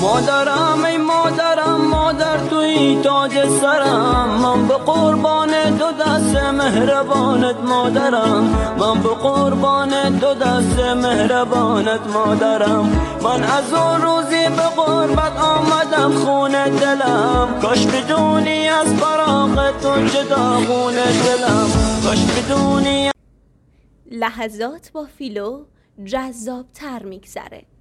مادرم ای مادرم، مادر توی تاج سرم، من به قربان دو دست مهربانت مادرم، من به قربان دو دست مهربانت مادرم. من از اون روزی به غربت آمدم خونه دلم، کاش بدونی از فراق تو جدا خونه دلم، کاش بدونی. لحظات با فیلو جذاب تر میگذره.